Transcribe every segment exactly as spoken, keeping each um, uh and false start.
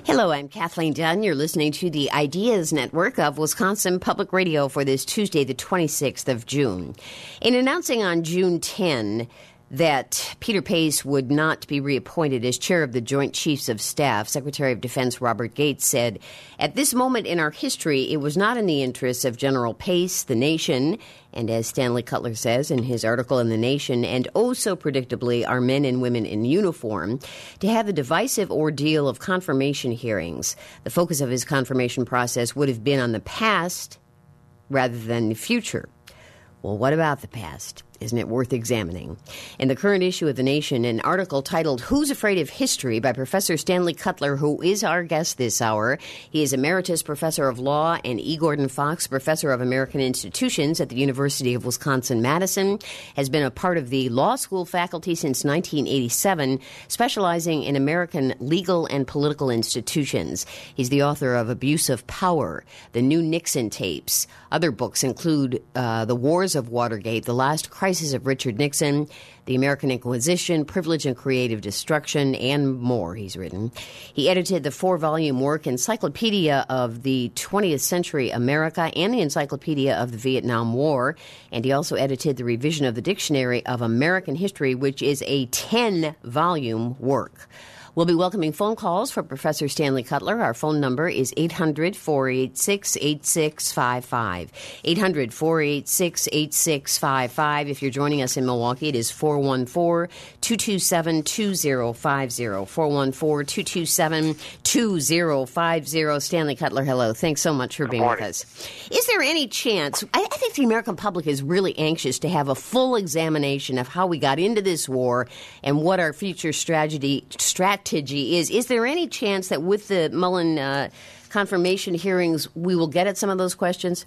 Hello, I'm Kathleen Dunn. You're listening to the Ideas Network of Wisconsin Public Radio for this Tuesday, the twenty-sixth of June. In announcing on June tenth that Peter Pace would not be reappointed as chair of the Joint Chiefs of Staff, Secretary of Defense Robert Gates said, "At this moment in our history, it was not in the interests of General Pace, the nation, and as Stanley Cutler says in his article in The Nation, and oh so predictably our men and women in uniform, to have the divisive ordeal of confirmation hearings. The focus of his confirmation process would have been on the past rather than the future." Well, what about the past? Isn't it worth examining? In the current issue of The Nation, an article titled Who's Afraid of History by Professor Stanley Cutler, who is our guest this hour. He is Emeritus Professor of Law, and E. Gordon Fox, Professor of American Institutions at the University of Wisconsin-Madison, has been a part of the law school faculty since nineteen eighty-seven, specializing in American legal and political institutions. He's the author of Abuse of Power, The New Nixon Tapes. Other books include uh, The Wars of Watergate, The Last Crisis of Richard Nixon, The American Inquisition, Privilege and Creative Destruction, and more he's written. He edited the four-volume work Encyclopedia of the twentieth Century America and the Encyclopedia of the Vietnam War, and he also edited the revision of the Dictionary of American History, which is a ten-volume work. We'll be welcoming phone calls for Professor Stanley Cutler. Our phone number is eight hundred, four eight six, eight six five five. eight hundred, four eight six, eight six five five. If you're joining us in Milwaukee, it is four one four, two two seven, two zero five zero. four one four, two two seven, two zero five zero. Stanley Cutler, hello. Thanks so much for being with us. Is there any chance, I, I think the American public is really anxious to have a full examination of how we got into this war and what our future strategy strategy is. Is there any chance that with the Mullen uh, confirmation hearings we will get at some of those questions?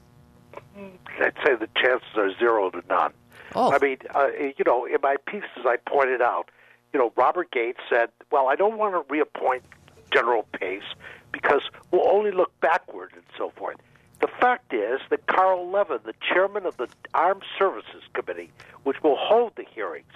I'd say the chances are zero to none. Oh. I mean, uh, you know, in my pieces I pointed out, you know, Robert Gates said, well, I don't want to reappoint General Pace because we'll only look backward and so forth. The fact is that Carl Levin, the chairman of the Armed Services Committee, which will hold the hearings,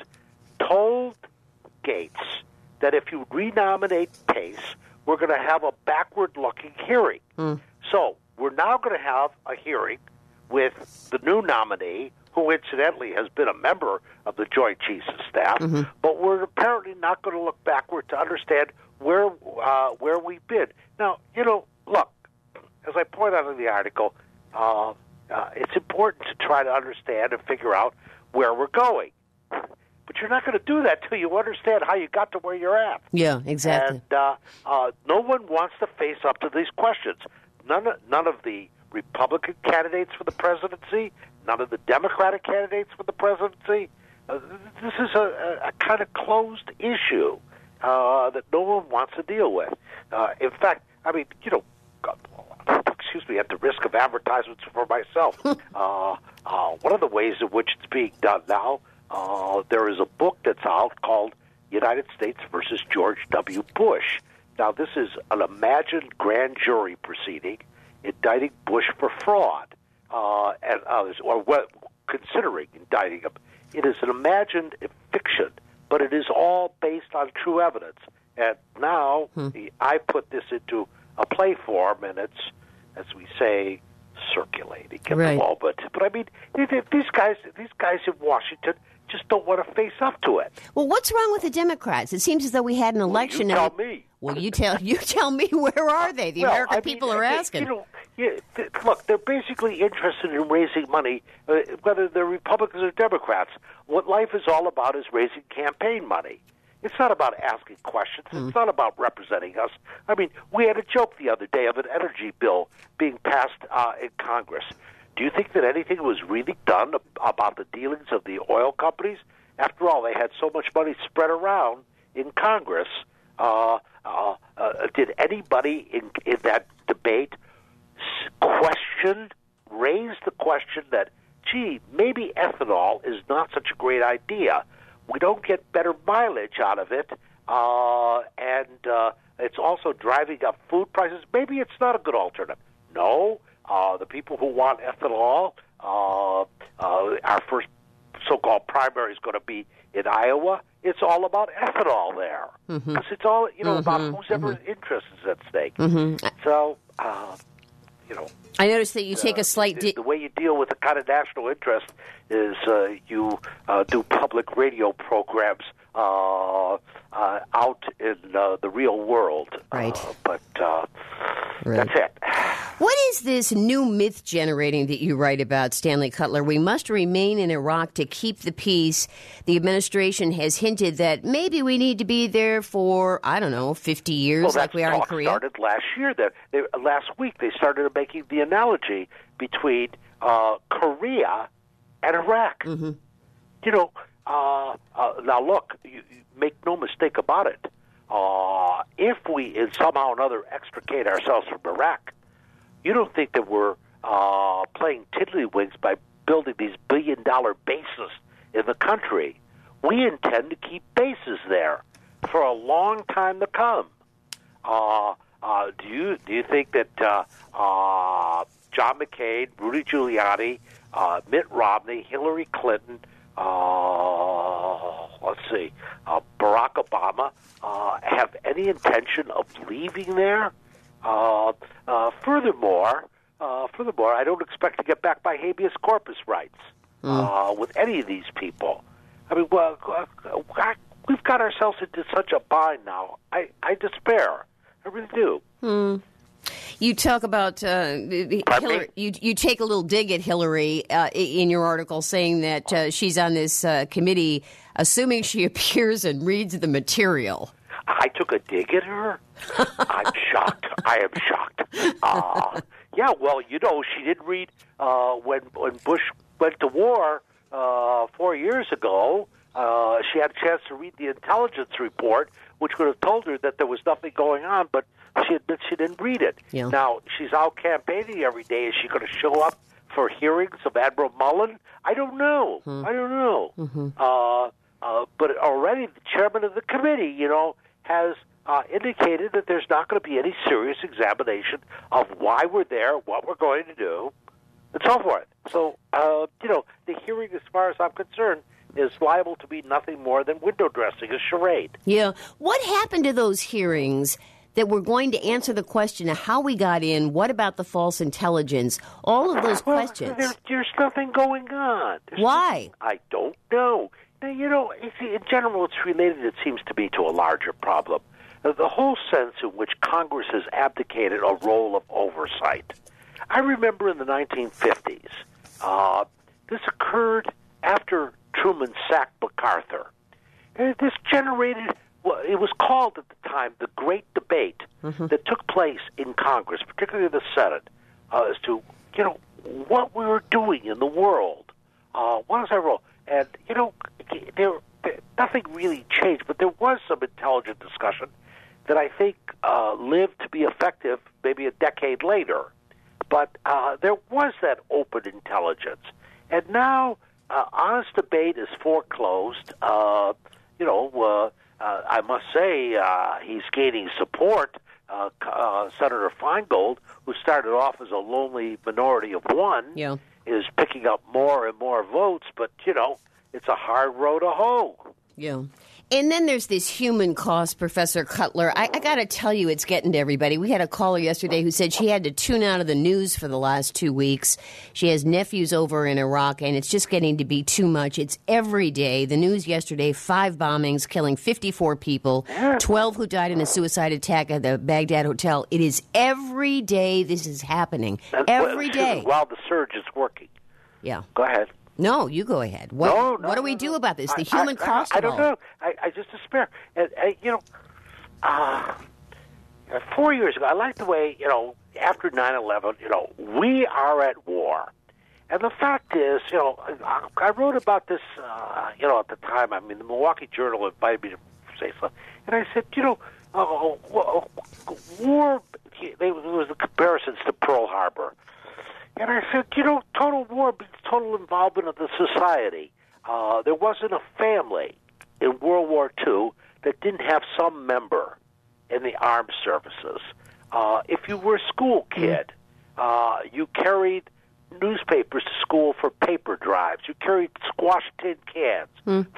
told Gates that if you renominate Pace, we're going to have a backward-looking hearing. Mm. So we're now going to have a hearing with the new nominee, who incidentally has been a member of the Joint Chiefs of Staff, mm-hmm. but we're apparently not going to look backward to understand where uh, where we've been. Now, you know, look, as I point out in the article, uh, uh, it's important to try to understand and figure out where we're going. But you're not going to do that till you understand how you got to where you're at. Yeah, exactly. And uh, uh, no one wants to face up to these questions. None, none of the Republican candidates for the presidency, none of the Democratic candidates for the presidency. Uh, this is a, a, a kind of closed issue uh, that no one wants to deal with. Uh, in fact, I mean, you know, God, excuse me, at the risk of advertisements for myself, uh, uh, one of the ways in which it's being done now, Uh, there is a book that's out called United States versus George W. Bush. Now, this is an imagined grand jury proceeding indicting Bush for fraud, uh, and others, or what, considering indicting him. It is an imagined fiction, but it is all based on true evidence. And now hmm. the, I put this into a play form, and it's, as we say, circulating at right. the moment. But I mean, these guys, these guys in Washington just don't want to face up to it. Well, what's wrong with the Democrats? It seems as though we had an election. Well, you tell and me. Well, you tell you tell me. Where are they? The well, American I mean, people are they, asking. You know, yeah, th- look, they're basically interested in raising money, uh, whether they're Republicans or Democrats. What life is all about is raising campaign money. It's not about asking questions. Mm. It's not about representing us. I mean, we had a joke the other day of an energy bill being passed uh, in Congress. Do you think that anything was really done about the dealings of the oil companies? After all, they had so much money spread around in Congress. Uh, uh, uh, did anybody in, in that debate question, raise the question that, gee, maybe ethanol is not such a great idea? We don't get better mileage out of it, uh, and uh, it's also driving up food prices. Maybe it's not a good alternative. No, uh, the people who want ethanol, uh, uh, our first so-called primary is going to be in Iowa. it's all about ethanol there. Because mm-hmm. it's all, you know, mm-hmm. about whose ever mm-hmm. interest is at stake. Mm-hmm. So, uh, you know. I noticed that you take uh, a slight... The, di- the way you deal with the kind of national interest is uh, you uh, do public radio programs uh, uh, out in uh, the real world. Right. Uh, but uh, right. that's it. What is this new myth generating that you write about, Stanley Cutler? We must remain in Iraq to keep the peace. The administration has hinted that maybe we need to be there for, I don't know, fifty years well, like we are in Korea. Well, that started last year. That they, last week they started making the analogy between uh, Korea and Iraq. Mm-hmm. You know, uh, uh, now look, you, you make no mistake about it. Uh, if we in somehow or another extricate ourselves from Iraq, you don't think that we're uh, playing tiddlywinks by building these billion-dollar bases in the country. We intend to keep bases there for a long time to come. Uh, uh, do you do you think that uh, uh, John McCain, Rudy Giuliani, uh, Mitt Romney, Hillary Clinton, uh, let's see, uh, Barack Obama uh, have any intention of leaving there? Uh, uh, furthermore, uh, furthermore, I don't expect to get back my habeas corpus rights uh, mm. with any of these people. I mean, well, uh, we've got ourselves into such a bind now. I, I despair. I really do. Mm. You talk about uh, Hillary. You you take a little dig at Hillary uh, in your article, saying that uh, she's on this uh, committee, assuming she appears and reads the material. I took a dig at her. I'm shocked. I am shocked. Uh, yeah, well, you know, she didn't read uh, when when Bush went to war uh, four years ago. Uh, she had a chance to read the intelligence report, which would have told her that there was nothing going on, but she admits she didn't read it. Yeah. Now, she's out campaigning every day. Is she going to show up for hearings of Admiral Mullen? I don't know. Hmm. I don't know. Mm-hmm. Uh, uh, but already the chairman of the committee, you know, has uh, indicated that there's not going to be any serious examination of why we're there, what we're going to do, and so forth. So, uh, you know, the hearing, as far as I'm concerned, is liable to be nothing more than window dressing, a charade. Yeah. What happened to those hearings that were going to answer the question of how we got in, what about the false intelligence, all of those well, questions? There, there's nothing going on. There's Why? Nothing, I don't know. Now, you know, in general, it's related, it seems to be, to a larger problem. The whole sense in which Congress has abdicated a role of oversight. I remember in the nineteen fifties, uh, this occurred after Truman sacked MacArthur. And this generated, well, it was called at the time the Great Debate mm-hmm. that took place in Congress, particularly the Senate, uh, as to, you know, what we were doing in the world. Uh, what is our role? And, you know, there, there, nothing really changed, but there was some intelligent discussion that I think uh, lived to be effective maybe a decade later. But uh, there was that open intelligence. And now uh, honest debate is foreclosed. Uh, you know, uh, uh, I must say uh, he's gaining support. Uh, uh, Senator Feingold, who started off as a lonely minority of one, yeah. is picking up more and more votes. But, you know, it's a hard road to hoe. Yeah. And then there's this human cost, Professor Cutler. I, I got to tell you, it's getting to everybody. We had a caller yesterday who said she had to tune out of the news for the last two weeks. She has nephews over in Iraq, and it's just getting to be too much. It's every day. The news yesterday, five bombings, killing fifty-four people, twelve who died in a suicide attack at the Baghdad hotel. It is every day this is happening. And, every well, day. While the surge is working. Yeah. Go ahead. No, you go ahead. What, no, no, what do we no, do no. about this? The I, human I, cost I, I of don't all. know. I, I just despair. And, and, you know, uh, four years ago, I like the way, you know, after nine eleven, you know, we are at war. And the fact is, you know, I, I wrote about this, uh, you know, at the time. I mean, the Milwaukee Journal invited me to say something. And I said, you know, uh, war, there was the comparisons to Pearl Harbor. And I said, you know, total war means total involvement of the society. Uh, there wasn't a family in World War Two that didn't have some member in the armed services. Uh, if you were a school kid, uh, you carried newspapers to school for paper drives. You carried squash tin cans mm. for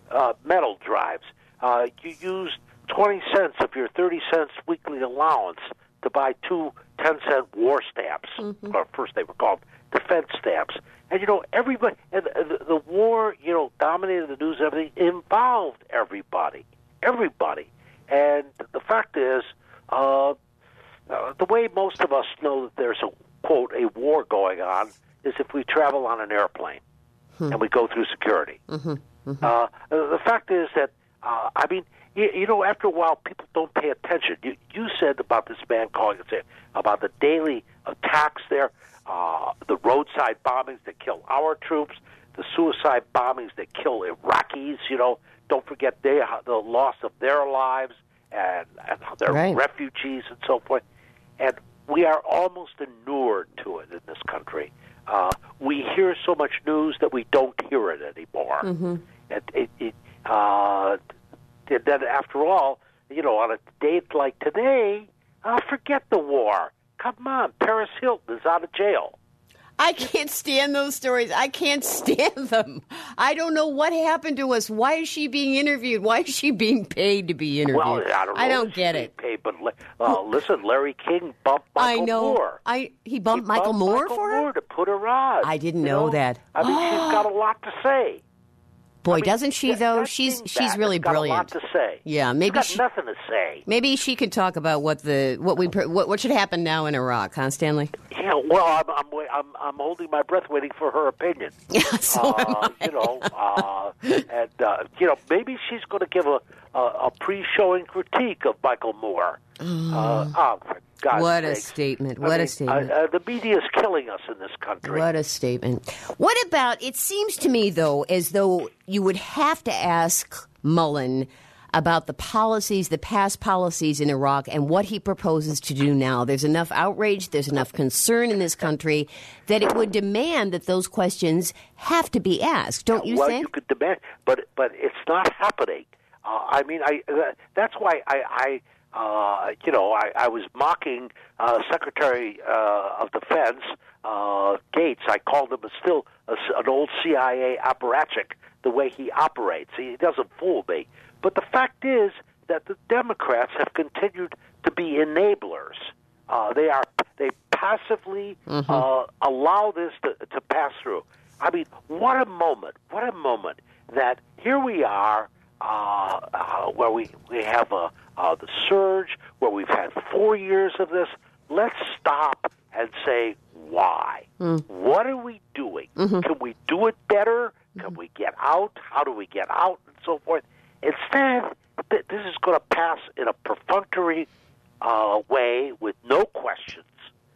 uh, metal drives. Uh, you used twenty cents of your thirty cents weekly allowance to buy two ten-cent war stamps. Mm-hmm. Or first they were called defense stamps. And, you know, everybody, and the, the war, you know, dominated the news, everything, involved everybody. Everybody. And the fact is, uh, uh, the way most of us know that there's a, quote, a war going on is if we travel on an airplane hmm. and we go through security. Mm-hmm. Mm-hmm. Uh, the fact is that, uh, I mean, you, you know, after a while, people don't pay attention. You, you said about this man calling and saying about the daily attacks there, uh, the roadside bombings that kill our troops, the suicide bombings that kill Iraqis, you know. Don't forget they, the loss of their lives and, and their right. refugees and so forth. And we are almost inured to it in this country. Uh, we hear so much news that we don't hear it anymore. Mm-hmm. And it, it, uh, and then after all, you know, on a date like today, uh, forget the war. Come on, Paris Hilton is out of jail. I can't stand those stories. I can't stand them. I don't know what happened to us. Why is she being interviewed? Why is she being paid to be interviewed? Well, I don't know. I don't get it. Paid, but uh, listen, Larry King bumped Michael I know. Moore. I he bumped he Michael bumped Moore Michael for her? Moore to put her on. I didn't you know, know that. I mean, she's got a lot to say. Boy, I mean, doesn't she, though? She's she's really got brilliant. A lot to say. Yeah, maybe she's got she, nothing to say. Maybe she could talk about what the what we what, what should happen now in Iraq, huh, Stanley? Yeah, well, I'm I'm I'm, I'm holding my breath, waiting for her opinion. Yeah, so uh, am I. You know, uh, and uh, you know, maybe she's going to give a, a a pre-showing critique of Michael Moore. Mm. Uh, oh, for God's what sakes. a statement! I What mean, a statement! Uh, uh, the media is killing us in this country. What a statement! What about? It seems to me, though, as though you would have to ask Mullen about the policies, the past policies in Iraq, and what he proposes to do now. There's enough outrage, there's enough concern in this country that it would demand that those questions have to be asked. Don't you well, think? Well, you could demand, but but it's not happening. Uh, I mean, I uh, that's why I. I Uh, you know, I, I was mocking uh, Secretary uh, of Defense uh, Gates. I called him a still a, an old C I A apparatchik, the way he operates. He doesn't fool me. But the fact is that the Democrats have continued to be enablers. Uh, they are they passively mm-hmm. uh, allow this to, to pass through. I mean, what a moment! What a moment that here we are. Uh, uh, where we, we have a, uh, the surge, where we've had four years of this. Let's stop and say, why? Mm. What are we doing? Mm-hmm. Can we do it better? Can we get out? How do we get out? And so forth. Instead, th- this is going to pass in a perfunctory uh, way with no questions.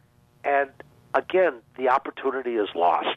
And again, the opportunity is lost.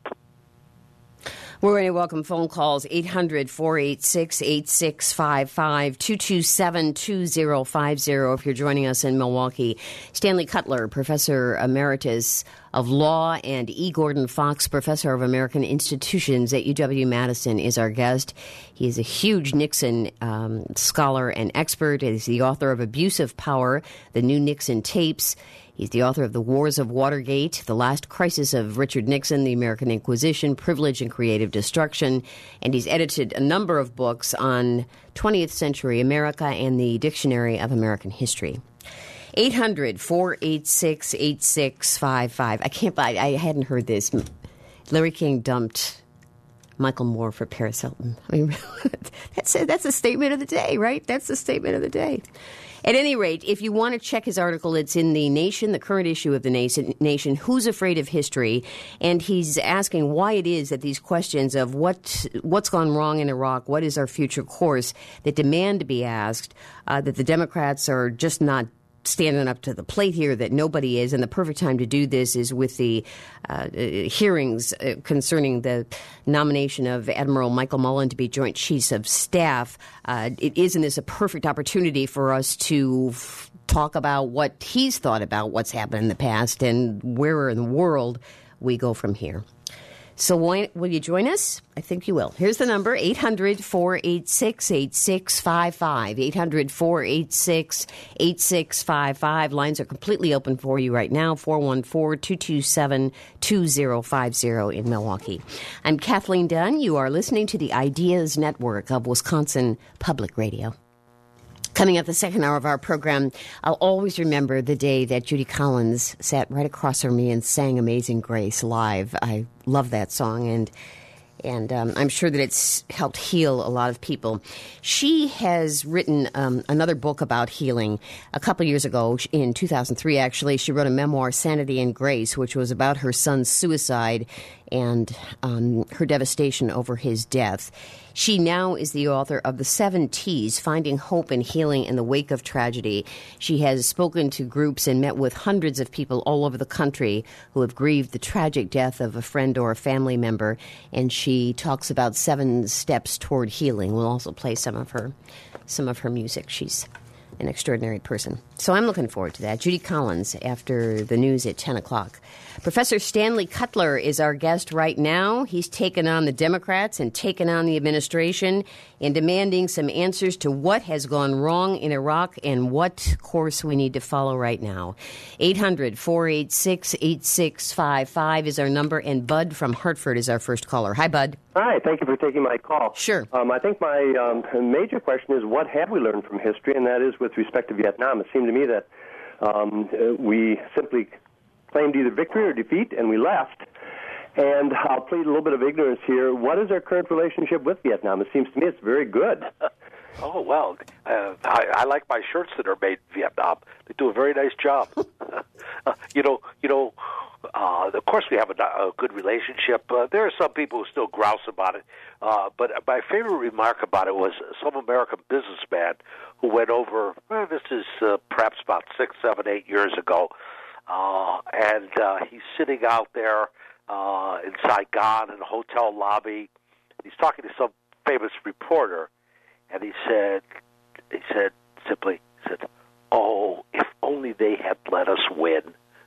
We're going to welcome phone calls, eight hundred, four eight six, eight six five five, two two seven, two zero five zero if you're joining us in Milwaukee. Stanley Cutler, Professor Emeritus of Law, and E. Gordon Fox, Professor of American Institutions at U W-Madison, is our guest. He is a huge Nixon um, scholar and expert. He's the author of Abuse of Power, The New Nixon Tapes. He's the author of The Wars of Watergate, The Last Crisis of Richard Nixon, The American Inquisition, Privilege and Creative Destruction, and he's edited a number of books on twentieth century America and the Dictionary of American History. eight hundred, four eight six, eight six five five. I can't buy I hadn't heard this. Larry King dumped Michael Moore for Paris Hilton. I mean, that's a, that's a statement of the day, right? That's the statement of the day. At any rate, if you want to check his article, it's in The Nation, the current issue of The Nation, Who's Afraid of History? And he's asking why it is that these questions of what, what's gone wrong in Iraq, what is our future course, that demand to be asked, uh, that the Democrats are just not standing up to the plate here, that nobody is, and the perfect time to do this is with the uh, hearings uh, concerning the nomination of Admiral Michael Mullen to be Joint Chiefs of Staff. Uh, it isn't this a perfect opportunity for us to f- talk about what he's thought about what's happened in the past and where in the world we go from here. So will you join us? I think you will. Here's the number, eight hundred, four eight six, eight six five five, eight hundred, four eight six, eight six five five. Lines are completely open for you right now, four one four, two two seven, two zero five zero in Milwaukee. I'm Kathleen Dunn. You are listening to the Ideas Network of Wisconsin Public Radio. Coming up the second hour of our program, I'll always remember the day that Judy Collins sat right across from me and sang Amazing Grace live. I love that song, and and um, I'm sure that it's helped heal a lot of people. She has written um, another book about healing. A couple years ago, in two thousand three, actually, she wrote a memoir, Sanity and Grace, which was about her son's suicide and um, her devastation over his death. She now is the author of The Seven T's, Finding Hope and Healing in the Wake of Tragedy. She has spoken to groups and met with hundreds of people all over the country who have grieved the tragic death of a friend or a family member, and she talks about seven steps toward healing. We'll also play some of her, some of her music. She's an extraordinary person. So I'm looking forward to that. Judy Collins after the news at ten o'clock. Professor Stanley Cutler is our guest right now. He's taken on the Democrats and taken on the administration in demanding some answers to what has gone wrong in Iraq and what course we need to follow right now. eight hundred, four eight six, eight six five five is our number, and Bud from Hartford is our first caller. Hi, Bud. Hi, thank you for taking my call. Sure. Um, I think my um, major question is, what have we learned from history, and that is with respect to Vietnam. It seemed to me that um, we simply claimed either victory or defeat, and we left. And I'll plead a little bit of ignorance here. What is our current relationship with Vietnam? It seems to me it's very good. Oh, well, uh, I, I like my shirts that are made in Vietnam. They do a very nice job. uh, you know, you know. Uh, of course, we have a, a good relationship. Uh, there are some people who still grouse about it. Uh, but my favorite remark about it was some American businessman who went over, well, this is uh, perhaps about six, seven, eight years ago, uh, and uh, he's sitting out there uh, in Saigon in a hotel lobby. He's talking to some famous reporter, and he said, he said simply, he said, "Oh, if only they had let us win."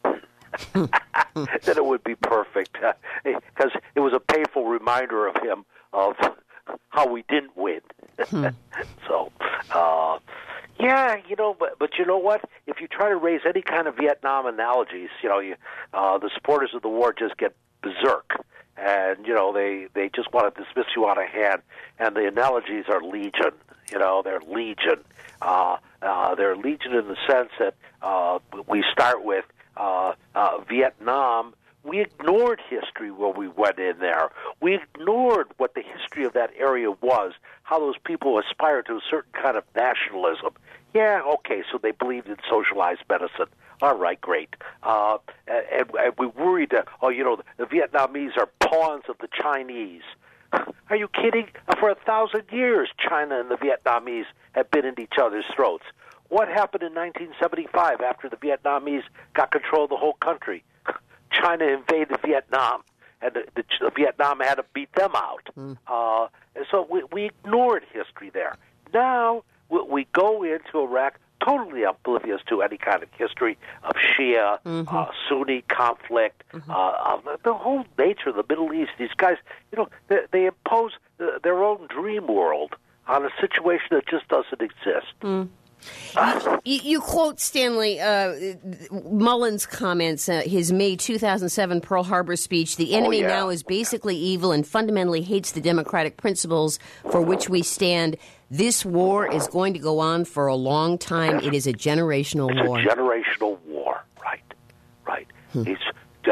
Then it would be perfect, because uh, it was a painful reminder of him of how we didn't win. Hmm. So, uh, yeah, you know, but but you know what? If you try to raise any kind of Vietnam analogies, you know, you, uh, the supporters of the war just get berserk, and you know they they just want to dismiss you out of hand. And the analogies are legion. You know, they're legion. Uh, uh, they're legion in the sense that uh, we start with. Uh, uh, Vietnam, we ignored history when we went in there. We ignored what the history of that area was, how those people aspired to a certain kind of nationalism. Yeah, okay, so they believed in socialized medicine. All right, great. Uh, and, and we worried, uh, oh, you know, the Vietnamese are pawns of the Chinese. Are you kidding? For a thousand years, China and the Vietnamese have been in each other's throats. What happened in nineteen seventy-five after the Vietnamese got control of the whole country? China invaded Vietnam, and the, the, the Vietnam had to beat them out. Mm. Uh, and so we, we ignored history there. Now we, we go into Iraq totally oblivious to any kind of history of Shia, mm-hmm. uh, Sunni conflict, mm-hmm. uh, uh, the whole nature of the Middle East. These guys, you know, they, they impose the, their own dream world on a situation that just doesn't exist. Mm. You, you quote Stanley uh, Mullen's comments, uh, his May two thousand seven Pearl Harbor speech. The enemy oh, yeah. now is basically evil and fundamentally hates the democratic principles for which we stand. This war is going to go on for a long time. It is a generational it's war. It's a generational war, right, right. Hmm. It's, uh,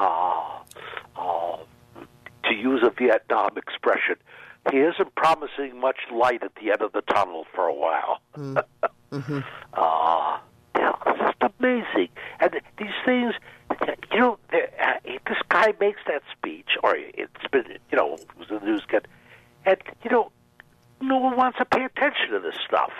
uh, to use a Vietnam expression, he isn't promising much light at the end of the tunnel for a while. Mm. Mm-hmm. uh, yeah, it's just amazing. And these things, you know, uh, this guy makes that speech, or it's been, you know, it was in the news, and, you know, no one wants to pay attention to this stuff.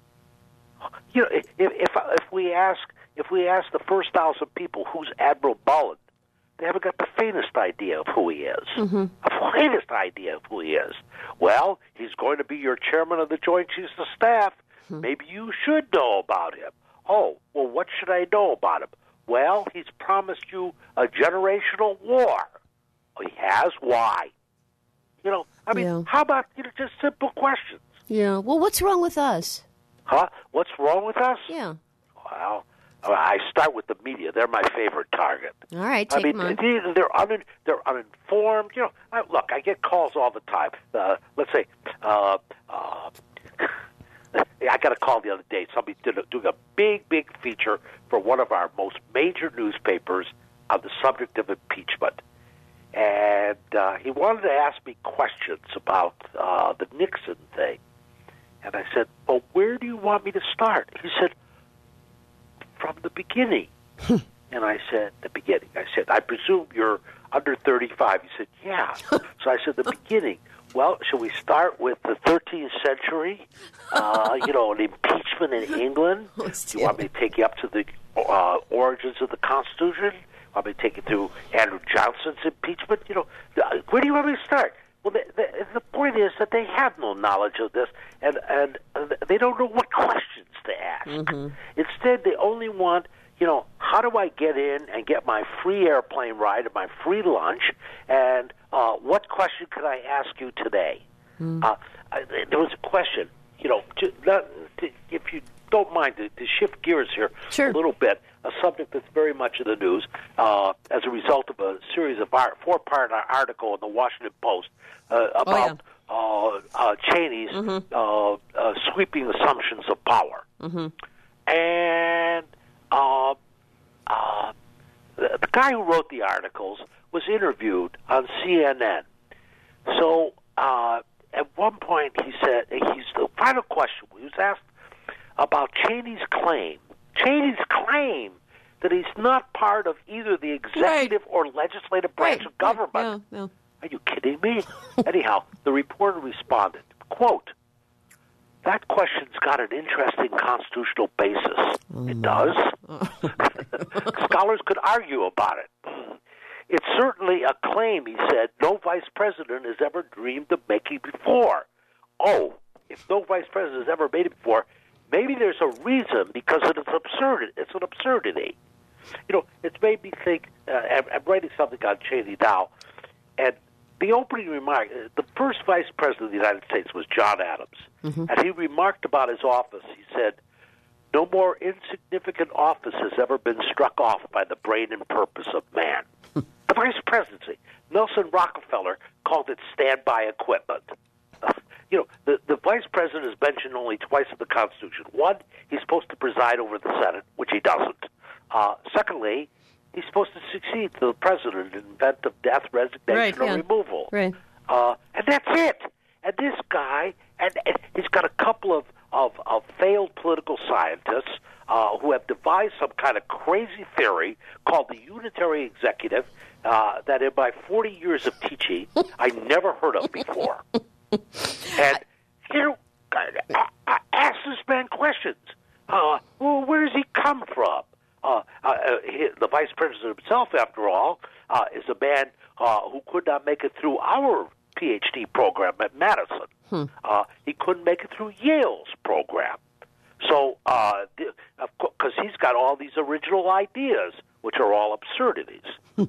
You know, if if, if we ask if we ask the first thousand people who's Admiral Mullen, they haven't got the faintest idea of who he is. Mm-hmm. The faintest idea of who he is. Well, he's going to be your chairman of the Joint Chiefs of Staff. Mm-hmm. Maybe you should know about him. Oh, well, what should I know about him? Well, he's promised you a generational war. Oh, he has? Why? You know, I mean, Yeah. how about, you know, just simple questions? Yeah. Well, what's wrong with us? Huh? What's wrong with us? Yeah. Well, I start with the media. They're my favorite target. All right, I take mean, them on. they- they're un, they're uninformed. You know, I, look, I get calls all the time. Uh, let's say, uh, uh, I got a call the other day. Somebody did a, doing a big, big feature for one of our most major newspapers on the subject of impeachment, and uh, he wanted to ask me questions about uh, the Nixon thing. And I said, "Well, where do you want me to start?" He said, "From the beginning." And I said, "The beginning." I said, "I presume you're under thirty-five." He said, "Yeah." So I said, "The beginning." Well, shall we start with the thirteenth century? Uh, you know, an impeachment in England. Oh, Do you want me to take you up to the uh, origins of the Constitution? Want me to take you through Andrew Johnson's impeachment? You know, where do you want me to start? Well, the, the, the point is that they have no knowledge of this, and, and uh, they don't know what questions to ask. Mm-hmm. Instead, they only want, you know, how do I get in and get my free airplane ride and my free lunch, and uh, what question could I ask you today? Mm. Uh, I, there was a question, you know, to, not, to, if you don't mind, to, to shift gears here sure. a little bit, a subject that's very much in the news uh, as a result of a series of art, four-part article in the Washington Post uh, about oh, yeah. uh, uh, Cheney's mm-hmm. uh, uh, sweeping assumptions of power. Mm-hmm. And uh, uh, the, the guy who wrote the articles was interviewed on C N N. So uh, at one point he said, he's the final question, he was asked about Cheney's claim, Cheney's claim that he's not part of either the executive right. or legislative branch right. of government. Yeah, yeah. Are you kidding me? Anyhow, the reporter responded, quote, "That question's got an interesting constitutional basis." Oh, it does. Oh. Scholars could argue about it. It's certainly a claim, he said, no vice president has ever dreamed of making before. Oh, if no vice president has ever made it before, maybe there's a reason, because it is absurd. It's an absurdity. You know, it's made me think, uh, I'm, I'm writing something on Cheney now, and the opening remark, the first vice president of the United States was John Adams, mm-hmm. and he remarked about his office. He said, "No more insignificant office has ever been struck off by the brain and purpose of man." The vice presidency. Nelson Rockefeller called it standby equipment. Uh, you know, the, the vice president is mentioned only twice in the Constitution. One, he's supposed to preside over the Senate, which he doesn't. Uh, secondly, he's supposed to succeed to the president in event of death, resignation, right, or yeah. removal. Right. Uh, and that's it. And this guy, and, and he's got a couple of, of, of failed political scientists uh, who have devised some kind of crazy theory called the unitary executive uh, that in my forty years of teaching, I never heard of before. And, you know, I, I ask this man questions. Uh, well, where does he come from? Uh, uh, he, the vice president himself, after all, uh, is a man uh, who could not make it through our P H D program at Madison. Hmm. Uh, he couldn't make it through Yale's program. So, uh, because he's got all these original ideas, which are all absurdities.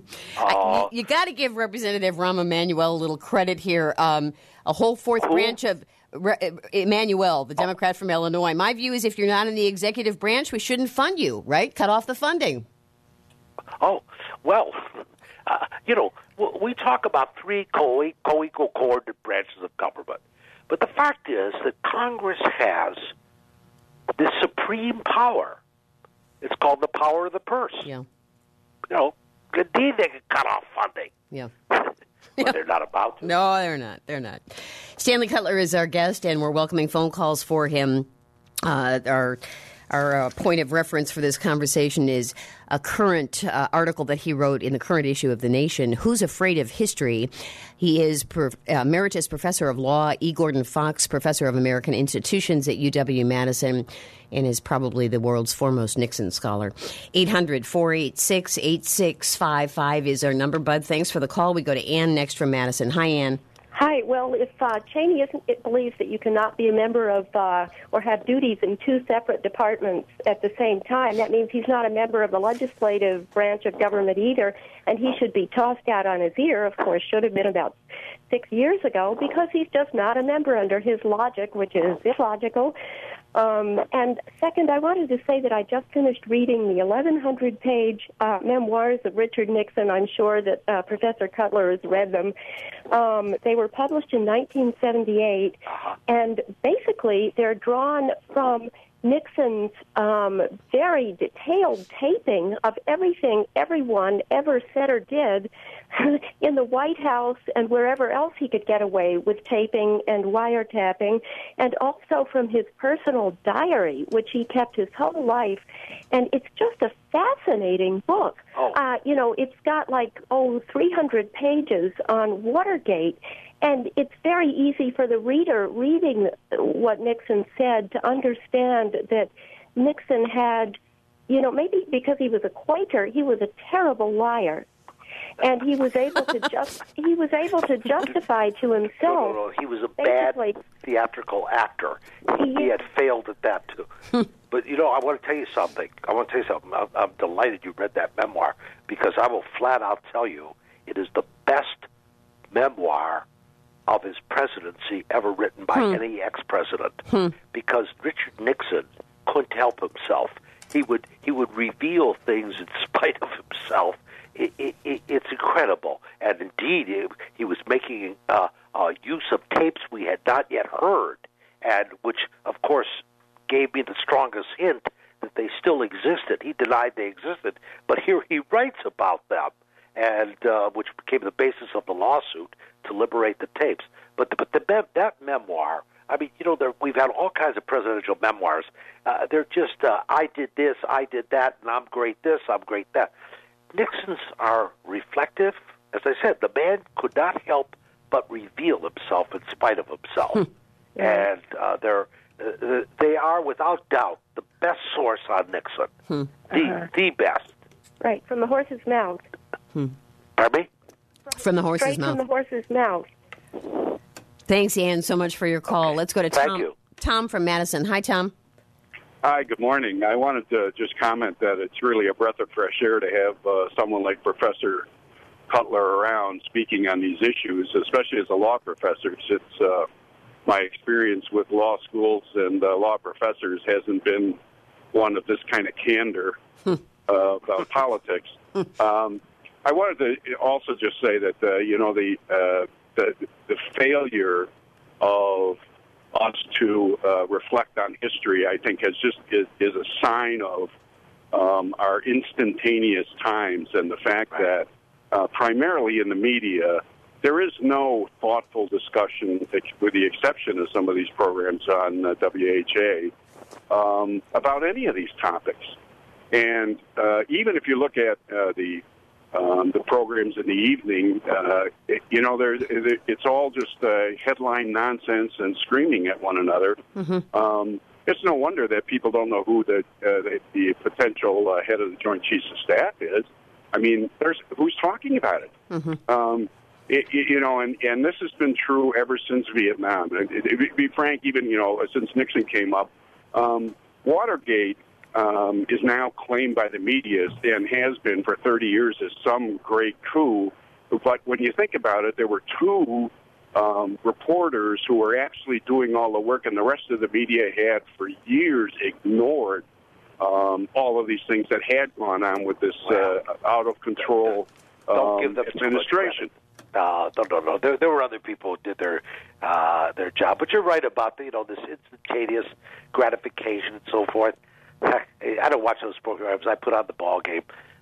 uh, you you got to give Representative Rahm Emanuel a little credit here. Um, a whole fourth who? branch of Re- Emanuel, the Democrat oh. from Illinois. My view is if you're not in the executive branch, we shouldn't fund you, right? Cut off the funding. Oh, well, uh, you know, we talk about three co- co-equal coordinate branches of government. But the fact is that Congress has this supreme power. It's called the power of the purse. Yeah. You know, indeed they can cut off funding. Yeah. But yeah. They're not about to. No, they're not. They're not. Stanley Cutler is our guest, and we're welcoming phone calls for him. Uh, our our uh, point of reference for this conversation is a current uh, article that he wrote in the current issue of The Nation, Who's Afraid of History? He is per, uh, Emeritus Professor of Law, E. Gordon Fox Professor of American Institutions at U W-Madison, and is probably the world's foremost Nixon scholar. eight hundred, four eight six, eight six five five is our number, Bud. Thanks for the call. We go to Ann next from Madison. Hi, Ann. Hi. Well, if uh, Cheney isn't, it believes that you cannot be a member of uh, or have duties in two separate departments at the same time, that means he's not a member of the legislative branch of government either, and he should be tossed out on his ear. Of course, should have been about six years ago, because he's just not a member under his logic, which is illogical. Um, and second, I wanted to say that I just finished reading the eleven hundred page uh, memoirs of Richard Nixon. I'm sure that uh, Professor Cutler has read them. Um, they were published in nineteen seventy-eight, and basically they're drawn from Nixon's um, very detailed taping of everything everyone ever said or did in the White House and wherever else he could get away with taping and wiretapping, and also from his personal diary, which he kept his whole life. And it's just a fascinating book. Oh. Uh, you know, it's got like, oh, three hundred pages on Watergate. And it's very easy for the reader reading what Nixon said to understand that Nixon had, you know, maybe because he was a Quaker, he was a terrible liar. And he was able to just he was able to justify to himself. No, no, no. He was a bad theatrical actor. He, he had failed at that too. But you know, I want to tell you something. I want to tell you something. I'm, I'm delighted you read that memoir, because I will flat out tell you it is the best memoir of his presidency ever written by hmm. any ex-president. Hmm. Because Richard Nixon couldn't help himself. He would he would reveal things in spite of himself. It, it, it, it's incredible. And indeed, it, he was making uh, uh, use of tapes we had not yet heard, and which, of course, gave me the strongest hint that they still existed. He denied they existed, but here he writes about them, and uh, which became the basis of the lawsuit to liberate the tapes. But the, but the mem- that memoir, I mean, you know, there, we've had all kinds of presidential memoirs. Uh, they're just, uh, I did this, I did that, and I'm great this, I'm great that. Nixon's are reflective. As I said, the man could not help but reveal himself in spite of himself. Hmm. Yeah. And uh, they're, uh, they are, without doubt, the best source on Nixon. Hmm. The, uh-huh. the best. Right, from the horse's mouth. Hmm. Pardon me? From the horse's Straight mouth. from the horse's mouth. Thanks, Ann, so much for your call. Okay. Let's go to Thank Tom. You. Tom from Madison. Hi, Tom. Hi, good morning. I wanted to just comment that it's really a breath of fresh air to have uh, someone like Professor Cutler around speaking on these issues, especially as a law professor. It's uh, my experience with law schools and uh, law professors hasn't been one of this kind of candor uh, about politics. Um, I wanted to also just say that uh, you know the, uh, the the failure of us to uh, reflect on history, I think, has just is, is a sign of um, our instantaneous times, and the fact that uh, primarily in the media there is no thoughtful discussion, with the exception of some of these programs on uh, W H A, um, about any of these topics. And uh, even if you look at uh, the Um, the programs in the evening, uh, it, you know, there it, it's all just uh, headline nonsense and screaming at one another. Mm-hmm. Um, it's no wonder that people don't know who the uh, the, the potential uh, head of the Joint Chiefs of Staff is. I mean, there's who's talking about it. Mm-hmm. Um, it, it you know, and, and this has been true ever since Vietnam. And it, it, to be frank, even you know, since Nixon came up, um, Watergate. Um, is now claimed by the media and has been for thirty years as some great coup. But when you think about it, there were two um, reporters who were actually doing all the work, and the rest of the media had for years ignored um, all of these things that had gone on with this uh, out-of-control um, administration. No, no, no, no. There, there were other people who did their uh, their job. But you're right about the, you know, this instantaneous gratification and so forth. I don't watch those programs. I put on the ball game.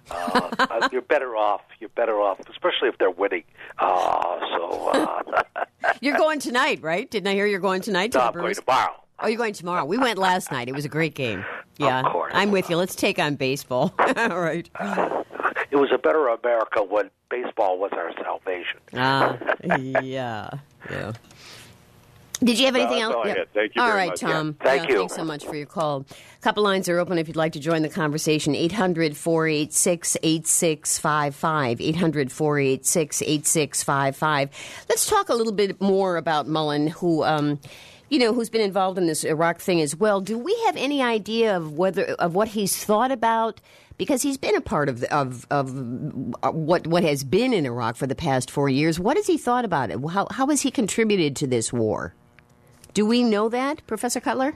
Uh, you're better off. You're better off, especially if they're winning. Uh, so uh, you're going tonight, right? Didn't I hear you're going tonight? To no, the I'm going Brewers? tomorrow. Oh, you're going tomorrow. We went last night. It was a great game. Yeah, of course. I'm with you. Let's take on baseball. All right. It was a better America when baseball was our salvation. Ah, yeah, yeah. Did you have anything No, else? that's all I Yep. had. Thank you All very right, much. Tom. Yeah. Thank Yeah, you. Thanks so much for your call. A couple lines are open if you'd like to join the conversation. eight hundred, four eight six, eight six five five. eight hundred, four eight six, eight six five five. Let's talk a little bit more about Mullen, who, um, you know, who's been involved in this Iraq thing as well. Do we have any idea of whether of what he's thought about? Because he's been a part of of of what what has been in Iraq for the past four years. What has he thought about it? How how has he contributed to this war? Do we know that, Professor Cutler?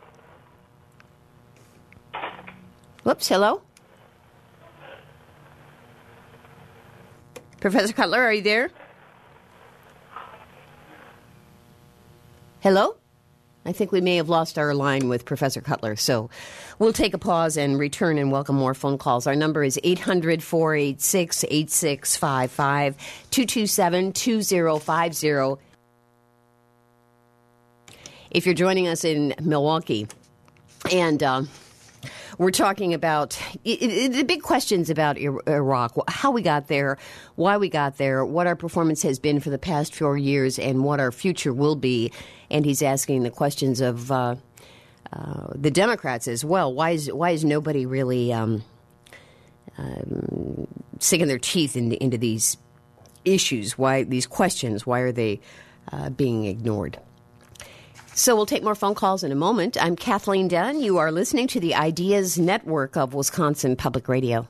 Whoops, hello? Professor Cutler, are you there? Hello? I think we may have lost our line with Professor Cutler, so we'll take a pause and return and welcome more phone calls. Our number is eight hundred, four eight six, eight six five five, two two seven, two zero five zero. If you're joining us in Milwaukee, and uh, we're talking about it, it, the big questions about Iraq, how we got there, why we got there, what our performance has been for the past four years, and what our future will be. And he's asking the questions of uh, uh, the Democrats as well. Why is why is nobody really um, um, sinking their teeth into, into these issues? Why these questions? Why are they uh, being ignored? So we'll take more phone calls in a moment. I'm Kathleen Dunn. You are listening to the Ideas Network of Wisconsin Public Radio.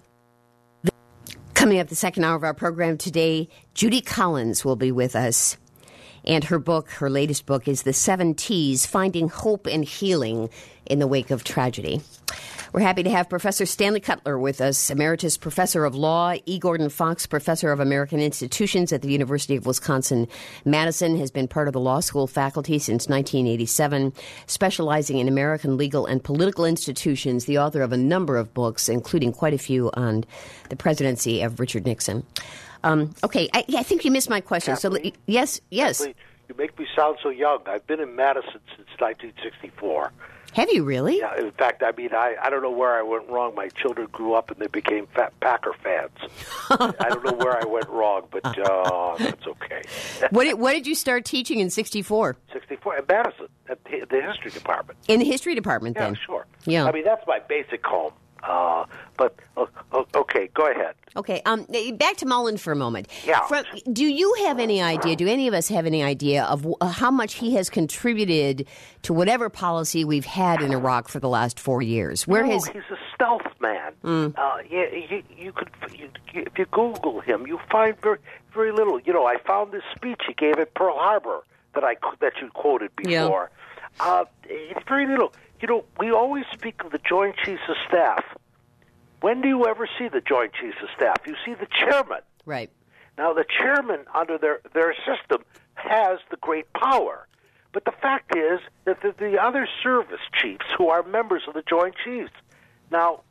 Coming up the second hour of our program today, Judy Collins will be with us. And her book, her latest book, is The Seven T's, Finding Hope and Healing in the Wake of Tragedy. We're happy to have Professor Stanley Cutler with us, Emeritus Professor of Law, E. Gordon Fox Professor of American Institutions at the University of Wisconsin-Madison, has been part of the law school faculty since nineteen eighty-seven, specializing in American legal and political institutions, the author of a number of books, including quite a few on the presidency of Richard Nixon. Um, okay, I, I think you missed my question. Kathleen? So, yes, yes. Kathleen, you make me sound so young. I've been in Madison since nineteen sixty-four. Have you really? Yeah, in fact, I mean, I, I don't know where I went wrong. My children grew up and they became fat Packer fans. I don't know where I went wrong, but uh, that's okay. What did, what did you start teaching in sixty-four? sixty-four in Madison, at the, the history department. In the history department, Yeah, then? sure. Yeah. I mean, that's my basic home. Uh, but, uh, okay, go ahead. Okay, um, back to Mullen for a moment. Yeah. From, do you have any idea, do any of us have any idea of uh, how much he has contributed to whatever policy we've had in Iraq for the last four years? Where no, has he's a stealth man. Mm. Uh, you, you, you could, you, if you Google him, you find very, very little. You know, I found this speech he gave at Pearl Harbor that I that you quoted before. Yeah. Uh, it's very little. You know, we always speak of the Joint Chiefs of Staff. When do you ever see the Joint Chiefs of Staff? You see the chairman. Right. Now, the chairman under their, their system has the great power. But the fact is that the, the other service chiefs who are members of the Joint Chiefs. Now,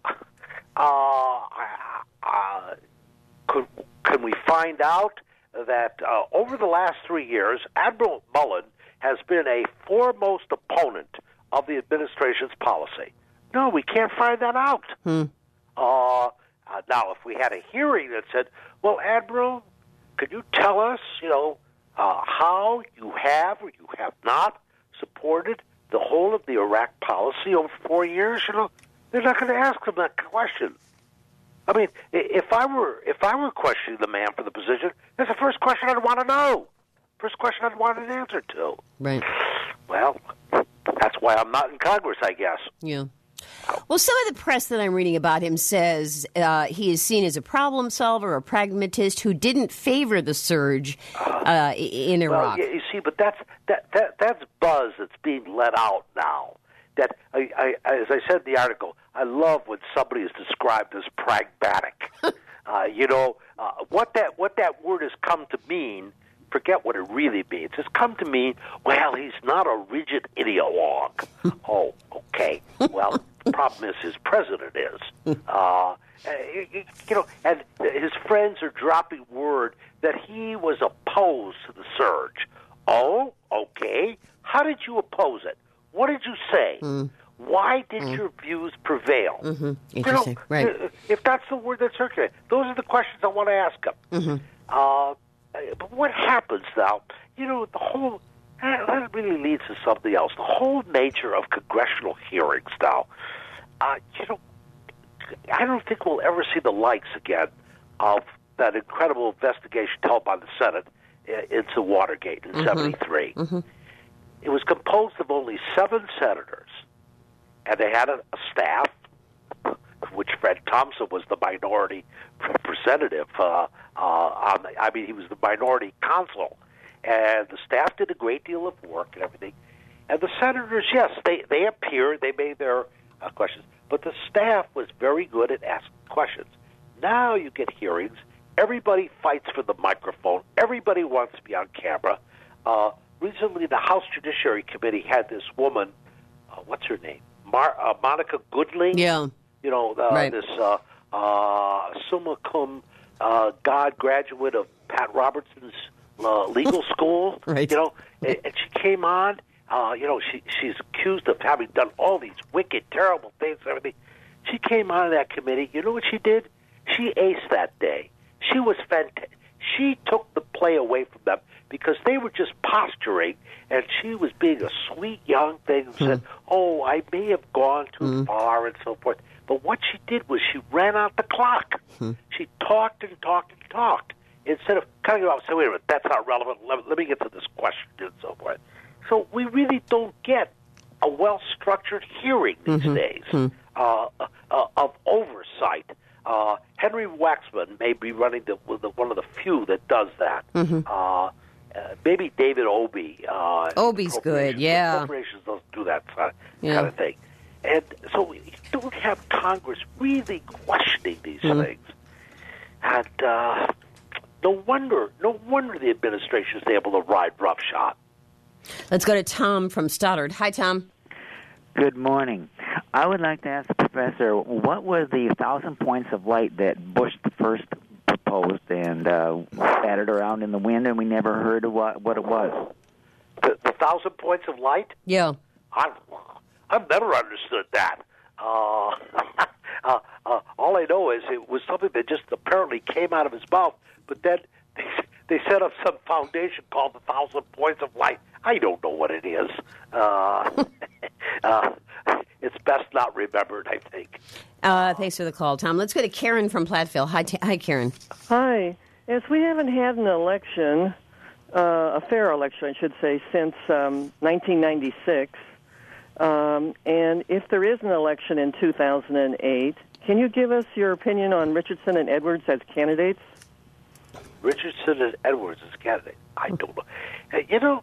uh, uh, could, can we find out that uh, over the last three years, Admiral Mullen has been a foremost opponent of the administration's policy? No, we can't find that out. Hmm. Uh, uh, now, if we had a hearing that said, well, Admiral, could you tell us, you know, uh, how you have or you have not supported the whole of the Iraq policy over four years? You know, they're not going to ask them that question. I mean, if I were if I were questioning the man for the position, that's the first question I'd want to know. First question I'd want an answer to. Right. Well, that's why I'm not in Congress, I guess. Yeah. Well, some of the press that I'm reading about him says uh, he is seen as a problem solver, a pragmatist who didn't favor the surge uh, in Iraq. Well, you see, but that's that, that that's buzz that's being let out now. That I, I, as I said in the article, I love when somebody is described as pragmatic. uh, you know uh, what that what that word has come to mean. Forget what it really means. It's come to mean, well, he's not a rigid ideologue. Oh, okay. Well, the problem is his president is. Uh, you, you know, and his friends are dropping word that he was opposed to the surge. Oh, okay. How did you oppose it? What did you say? Mm. Why did mm. your views prevail? Mm-hmm. Interesting. You know, right. If that's the word that circulates, those are the questions I want to ask him. Mm-hmm. Uh, but what happens now? You know, the whole that really leads to something else. The whole nature of congressional hearings now, uh, you know, I don't think we'll ever see the likes again of that incredible investigation held by the Senate into Watergate in seventy-three. Mm-hmm. It was composed of only seven senators, and they had a, a staff, which Fred Thompson was the minority representative. Uh, uh, on the, I mean, he was the minority counsel, and the staff did a great deal of work and everything. And the senators, yes, they they appeared, they made their uh, questions, but the staff was very good at asking questions. Now you get hearings. Everybody fights for the microphone. Everybody wants to be on camera. Uh, recently, the House Judiciary Committee had this woman, uh, what's her name? Mar- uh, Monica Goodling? Yeah. You know, uh, right. this uh, uh, summa cum uh, God graduate of Pat Robertson's uh, legal school. Right. You know, and, and she came on. Uh, you know, she she's accused of having done all these wicked, terrible things and everything. She came on that committee. You know what she did? She aced that day. She was fantastic. She took the play away from them because they were just posturing, and she was being a sweet young thing and said, oh, I may have gone too mm. far and so forth. But what she did was she ran out the clock. Hmm. She talked and talked and talked instead of cutting it off and saying, wait a minute, that's not relevant. Let, let me get to this question and so forth. So we really don't get a well-structured hearing these mm-hmm. days mm-hmm. Uh, uh, of oversight. Uh, Henry Waxman may be running the, the one of the few that does that. Mm-hmm. Uh, uh, maybe David Obey. Uh, Obey's good, yeah. Corporations don't do that kind of, yeah. kind of thing. And so we don't have Congress really questioning these mm-hmm. things. And uh, no wonder, no wonder the administration is able to ride roughshod. Let's go to Tom from Stoddard. Hi, Tom. Good morning. I would like to ask the professor, what was the thousand points of light that Bush first proposed and uh, battered around in the wind, and we never heard of what, what it was? The, the thousand points of light? Yeah. I've, I've never understood that. Uh, uh, uh, all I know is it was something that just apparently came out of his mouth, but then they, they set up some foundation called the Thousand Points of Light. I don't know what it is. Uh, uh, it's best not remembered, I think. Uh, thanks for the call, Tom. Let's go to Karen from Platteville. Hi, t- hi Karen. Hi. Yes, we haven't had an election, uh, a fair election, I should say, since um, nineteen ninety-six. Um, and if there is an election in two thousand eight, can you give us your opinion on Richardson and Edwards as candidates? Richardson and Edwards as candidates? I don't know. Hey, you know,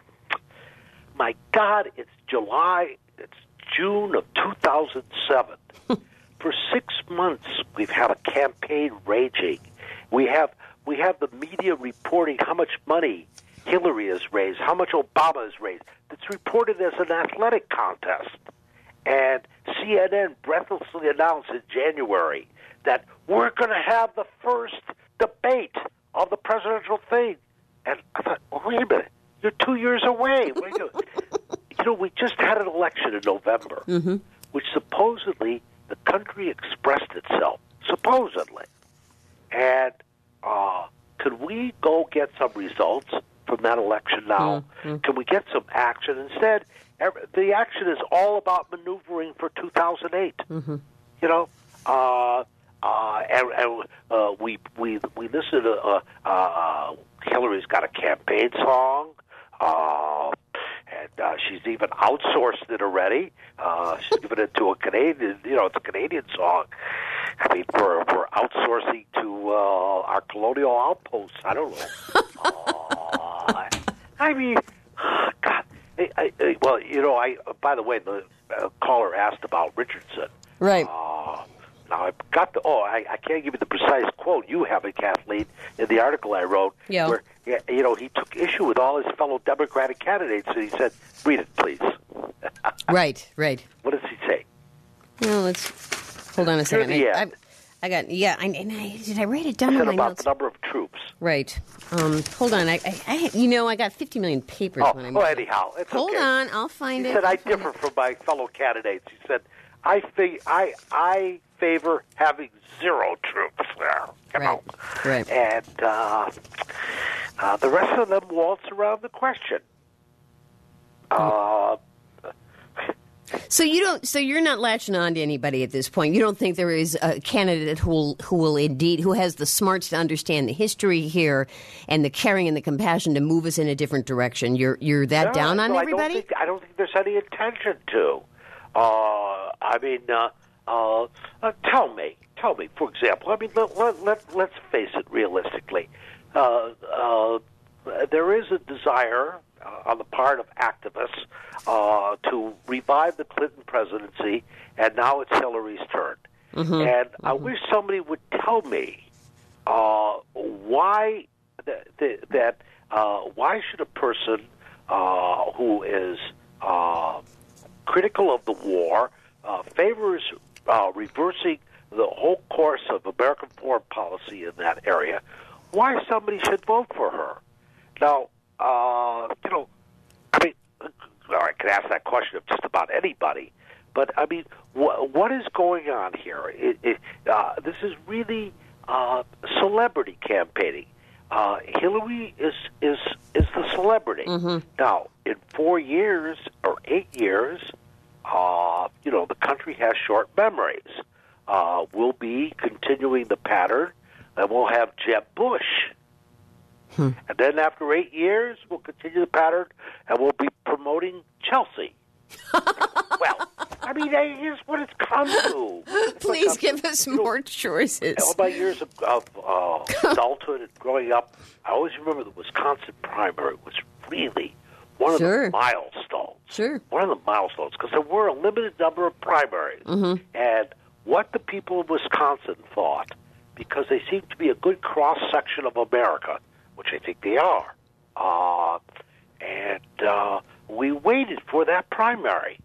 my God, it's July, it's June of two thousand seven. For six months, we've had a campaign raging. We have we have the media reporting how much money Hillary has raised, how much Obama has raised. It's reported as an athletic contest. And C N N breathlessly announced in January that we're going to have the first debate of the presidential thing. And I thought, well, wait a minute, you're two years away. What are you doing? You know, we just had an election in November, mm-hmm. which supposedly the country expressed itself, supposedly. And uh, could we go get some results from that election now? Mm-hmm. Can we get some action? Instead, every, the action is all about maneuvering for two thousand eight. Mm-hmm. You know, uh, uh, and, and uh, we we we listen to uh, uh, Hillary's got a campaign song. Uh, and uh, she's even outsourced it already. Uh, she's given it to a Canadian, you know, it's a Canadian song. I mean, we're, we're outsourcing to uh, our colonial outposts. I don't know. uh, I mean, God. I, I, I, well, you know, I. By the way, the uh, caller asked about Richardson. Right. Uh, now, I've got the, oh, I, I can't give you the precise quote. You have it, Kathleen, in the article I wrote. Yeah. Where, you know, he took issue with all his fellow Democratic candidates, and he said, read it, please. Right, right. What does he say? Well, let's, hold on a second. I, I, I got, yeah, I, and I, did I write it down He in said my about notes? the number of troops. Right. Um, hold on. I, I, I, you know, I got fifty million papers Oh, when I well, anyhow, it's Hold okay. on, I'll find he it. He said, I I'll differ from my fellow candidates. He said, I, fig- I, I favor having zero troops there. You right. know? Right. And uh, uh, the rest of them waltz around the question. Uh, So you don't. So you're not latching on to anybody at this point. You don't think there is a candidate who will, who will indeed, who has the smarts to understand the history here and the caring and the compassion to move us in a different direction. You're you're that no, down on no, everybody? I don't, think, I don't think there's any intention to. Uh, I mean, uh, uh, uh, tell me, tell me. For example, I mean, let, let, let let's face it realistically. Uh, uh, there is a desire uh, on the part of activists uh, to revive the Clinton presidency, and now it's Hillary's turn. Mm-hmm. And mm-hmm. I wish somebody would tell me uh, why th- th- that uh, why should a person uh, who is uh, critical of the war uh, favors uh, reversing the whole course of American foreign policy in that area, why somebody should vote for her. Now, uh, you know, I mean, I could ask that question of just about anybody, but I mean, wh- what is going on here? It, it, uh, this is really uh, celebrity campaigning. Uh, Hillary is is is the celebrity. Mm-hmm. Now, in four years or eight years, uh, you know, the country has short memories. Uh, we'll be continuing the pattern, and we'll have Jeb Bush. Hmm. And then after eight years, we'll continue the pattern, and we'll be promoting Chelsea. Well, I mean, here's what it's come to. It's Please like give us more know, choices. All my years of, of uh, adulthood and growing up, I always remember the Wisconsin primary was really one sure. of the milestones. Sure. One of the milestones, because there were a limited number of primaries. Mm-hmm. And what the people of Wisconsin thought, because they seemed to be a good cross-section of America, which I think they are. Uh, and uh, we waited for that primary.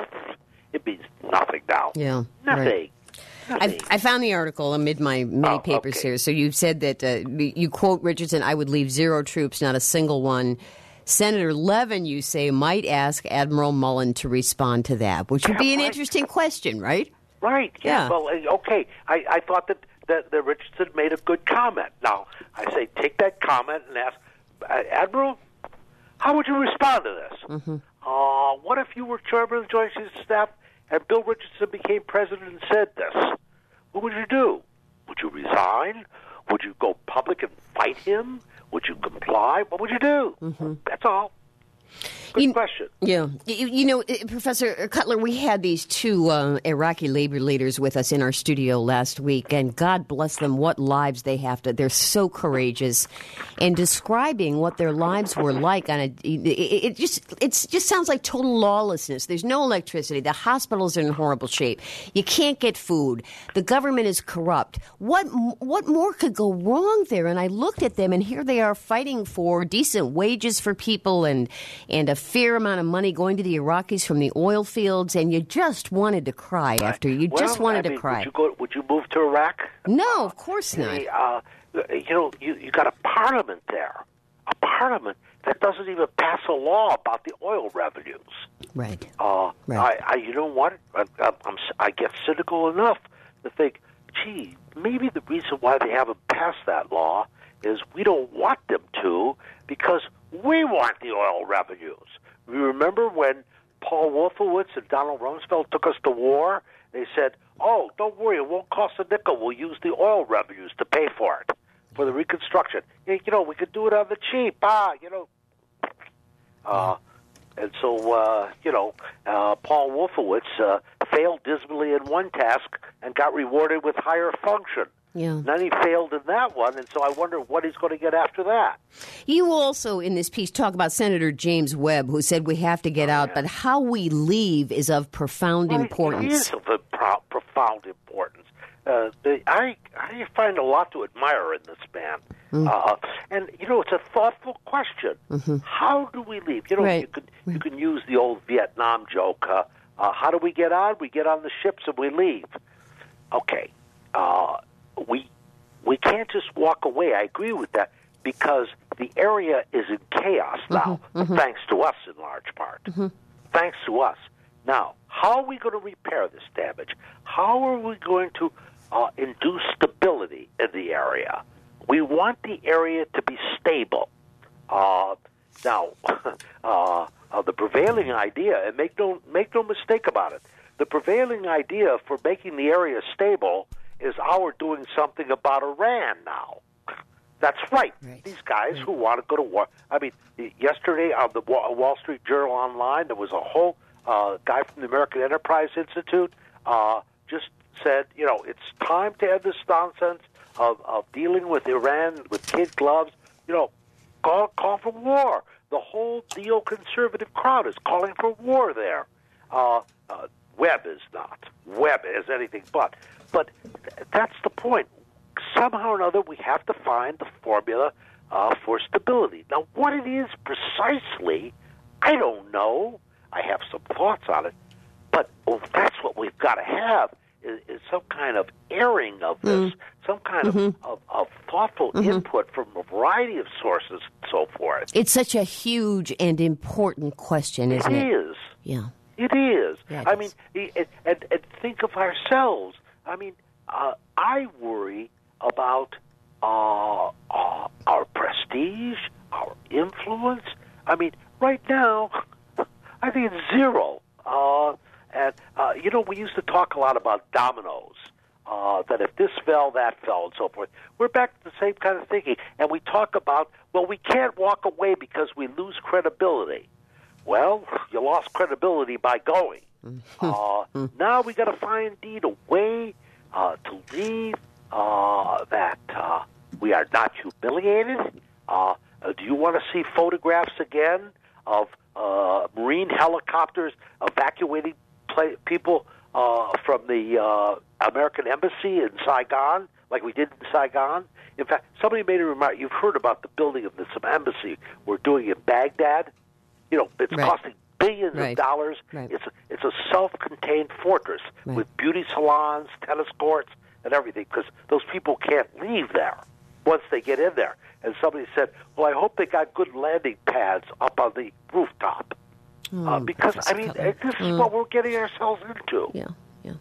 It means nothing now. Yeah, nothing. Right. I, I found the article amid my many oh, papers okay. here. So you said that, uh, you quote Richardson, I would leave zero troops, not a single one. Senator Levin, you say, might ask Admiral Mullen to respond to that, which would yeah, be an right. interesting question, right? Right, yeah. yeah. Well, okay, I, I thought that, that, that Richardson made a good comment. Now, I say take that comment and ask, Admiral, how would you respond to this? Mm-hmm. Uh, what if you were chairman of the Joint Chiefs of Staff and Bill Richardson became president and said this? What would you do? Would you resign? Would you go public and fight him? Would you comply? What would you do? Mm-hmm. That's all. Good you, question. Yeah. You, you know, Professor Cutler, we had these two uh, Iraqi labor leaders with us in our studio last week, and God bless them, what lives they have to. They're so courageous. And describing what their lives were like on a, it, it just it just sounds like total lawlessness. There's no electricity. The hospitals are in horrible shape. You can't get food. The government is corrupt. What what more could go wrong there? And I looked at them, and here they are fighting for decent wages for people and and a fair amount of money going to the Iraqis from the oil fields, and you just wanted to cry after. You well, just wanted I mean, to cry. Would you, go, would you move to Iraq? No, of course not. Hey, uh, you know, you, you got a parliament there, a parliament that doesn't even pass a law about the oil revenues. Right. Uh, right. I, I, you know what? I, I'm, I get cynical enough to think, gee, maybe the reason why they haven't passed that law is we don't want them to because we want the oil revenues. You remember when Paul Wolfowitz and Donald Rumsfeld took us to war? They said, oh, don't worry, it won't cost a nickel. We'll use the oil revenues to pay for it, for the reconstruction. You know, we could do it on the cheap. Ah, you know. Uh, and so, uh, you know, uh, Paul Wolfowitz uh, failed dismally in one task and got rewarded with higher function. Yeah. Then he failed in that one, and so I wonder what he's going to get after that. You also, in this piece, talk about Senator James Webb, who said we have to get oh, out, yeah. but how we leave is of profound well, importance. It is of a pro- profound importance. Uh, the, I, I find a lot to admire in this man. Mm. Uh, and, you know, it's a thoughtful question. Mm-hmm. How do we leave? You know, right. you, could, you can use the old Vietnam joke. Uh, uh, how do we get on? We get on the ships and we leave. Okay. Uh We we can't just walk away. I agree with that because the area is in chaos now, mm-hmm, mm-hmm. thanks to us in large part. Mm-hmm. Thanks to us. Now, how are we going to repair this damage? How are we going to uh, induce stability in the area? We want the area to be stable. Uh, Now, uh, uh, the prevailing idea, and make no make no mistake about it, the prevailing idea for making the area stable is our doing something about Iran now. That's right. right. These guys right. who want to go to war. I mean, yesterday on the Wall Street Journal Online, there was a whole uh, guy from the American Enterprise Institute uh, just said, you know, it's time to end this nonsense of, of dealing with Iran with kid gloves. You know, call, call for war. The whole neoconservative crowd is calling for war there. Uh, uh, Webb is not. Webb is anything but. But th- that's the point. Somehow or another, we have to find the formula uh, for stability. Now, what it is precisely, I don't know. I have some thoughts on it. But well, that's what we've got to have, is, is some kind of airing of this, mm. some kind mm-hmm. of, of, of thoughtful mm-hmm. input from a variety of sources and so forth. It's such a huge and important question, isn't it? It is. Yeah. It is. Yeah, it I is. mean, it, and, and think of ourselves. I mean, uh, I worry about uh, uh, our prestige, our influence. I mean, right now, I think it's zero. Uh, and, uh, you know, we used to talk a lot about dominoes, uh, that if this fell, that fell, and so forth. We're back to the same kind of thinking. And we talk about, well, we can't walk away because we lose credibility. Well, you lost credibility by going. Uh, now we got to find, indeed, a way uh, to leave uh, that uh, we are not humiliated. Uh, uh, do you want to see photographs again of uh, Marine helicopters evacuating play- people uh, from the uh, American embassy in Saigon, like we did in Saigon? In fact, somebody made a remark. You've heard about the building of this embassy we're doing in Baghdad. You know, it's right. costing billions right. of dollars. Right. It's a, it's a self-contained fortress right. with beauty salons, tennis courts, and everything, because those people can't leave there once they get in there. And somebody said, well, I hope they got good landing pads up on the rooftop. Oh, uh, because, I mean, Cutler. this is mm. what we're getting ourselves into. Yeah, yeah.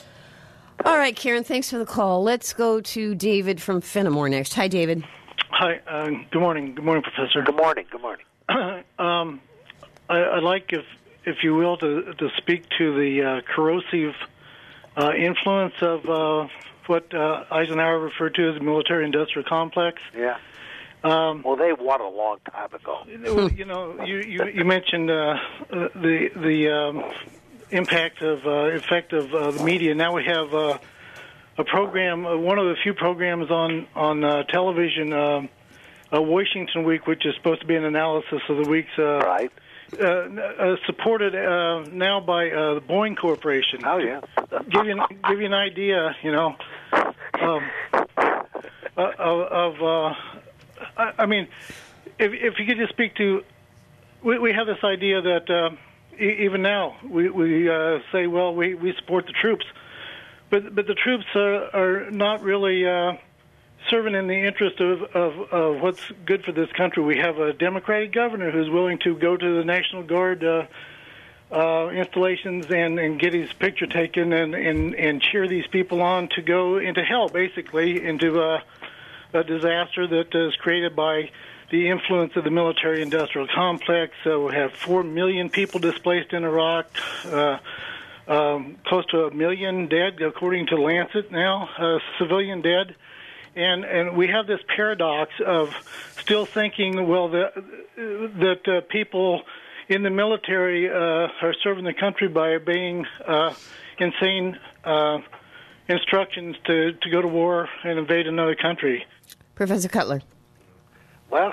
All right, Karen, thanks for the call. Let's go to David from Fenimore next. Hi, David. Hi, uh, good morning. Good morning, Professor. Good morning, good morning. um, I, I'd like, if if you will, to, to speak to the uh, corrosive uh, influence of uh, what uh, Eisenhower referred to as the military-industrial complex. Yeah. Um, well, they won a long time ago. You know, you you, you mentioned uh, uh, the the um, impact of uh, effect of uh, the media. Now we have uh, a program, uh, one of the few programs on on uh, television, uh, uh, Washington Week, which is supposed to be an analysis of the week's. Uh, right. Uh, uh, supported uh, now by uh, the Boeing Corporation. Oh yeah. give you give you an idea, you know, um, uh, of. of uh, I, I mean, if if you could just speak to, we we have this idea that uh, e- even now we we uh, say, well, we, we support the troops, but but the troops uh, are not really. Uh, serving in the interest of, of, of what's good for this country. We have a Democratic governor who's willing to go to the National Guard uh, uh, installations and, and get his picture taken and, and, and cheer these people on to go into hell, basically, into a, a disaster that is created by the influence of the military-industrial complex. Uh, we have four million people displaced in Iraq, uh, um, close to a million dead, according to Lancet now, uh, civilian dead. And and we have this paradox of still thinking, well, the, that uh, people in the military uh, are serving the country by obeying uh, insane uh, instructions to, to go to war and invade another country. Professor Cutler. Well,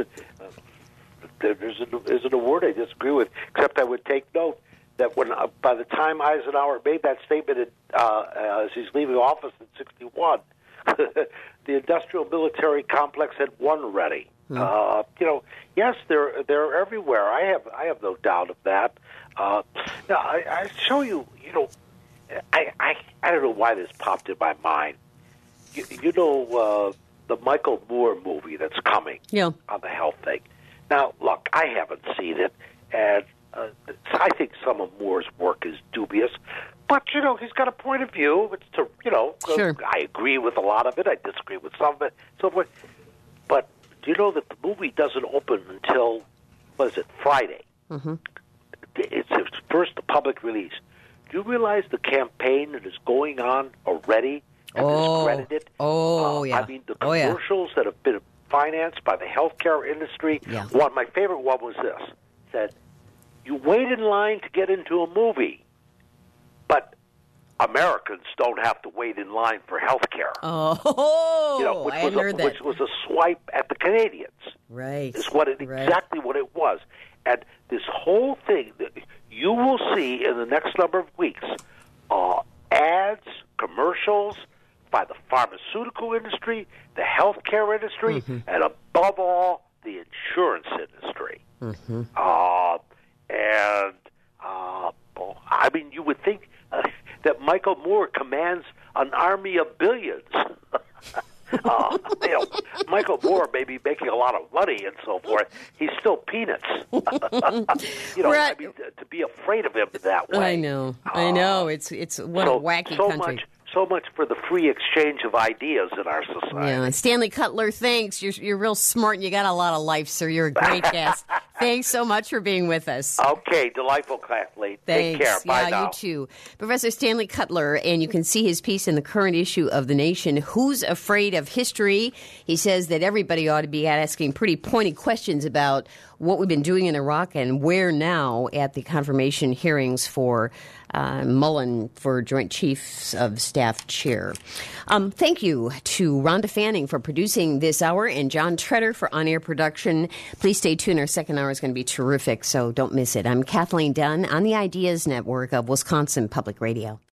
there's a, there's an award I disagree with, except I would take note that when uh, by the time Eisenhower made that statement in, uh, as he's leaving office in sixty-one, the industrial military complex had one ready. Hmm. Uh, you know, yes, they're they're everywhere. I have I have no doubt of that. Uh, now, I, I show you. You know, I, I I don't know why this popped in my mind. You, you know, uh, the Michael Moore movie that's coming yeah. on the health thing. Now, look, I haven't seen it, and uh, I think some of Moore's work is dubious. But, you know, he's got a point of view. It's to, you know, sure. I agree with a lot of it. I disagree with some of it. So forth. But do you know that the movie doesn't open until what is it, Friday. Mm-hmm. It's its first public release. Do you realize the campaign that is going on already and Oh. discredited? Oh, Uh, yeah. I mean, the Oh, yeah. commercials that have been financed by the healthcare industry. Yeah. One, my favorite one was this. It said, you wait in line to get into a movie, but Americans don't have to wait in line for health care. Oh, you know, which I was heard a, that. which was a swipe at the Canadians. Right. Is what it right. exactly what it was. And this whole thing, you will see in the next number of weeks, uh, ads, commercials by the pharmaceutical industry, the healthcare industry, Mm-hmm. and above all, the insurance industry. Mm-hmm. Uh, and uh, I mean, you would think uh, that Michael Moore commands an army of billions. uh, you know, Michael Moore may be making a lot of money and so forth. He's still peanuts. you know, Right. I mean, to, to be afraid of him that way. I know. I know. It's it's what so, a wacky so country. Much, so much for the free exchange of ideas in our society. Yeah, Stanley Cutler, thanks. You're you're real smart and you got a lot of life, sir. You're a great guest. Thanks so much for being with us. Okay, delightful, Kathleen. Thanks. Take care. Bye yeah, now. you too. Professor Stanley Cutler, and you can see his piece in the current issue of The Nation, Who's Afraid of History? He says that everybody ought to be asking pretty pointed questions about what we've been doing in Iraq and where now at the confirmation hearings for uh, Mullen for Joint Chiefs of Staff Chair. Um, thank you to Rhonda Fanning for producing this hour and John Treader for on-air production. Please stay tuned. Our second hour is going to be terrific, so don't miss it. I'm Kathleen Dunn on the Ideas Network of Wisconsin Public Radio.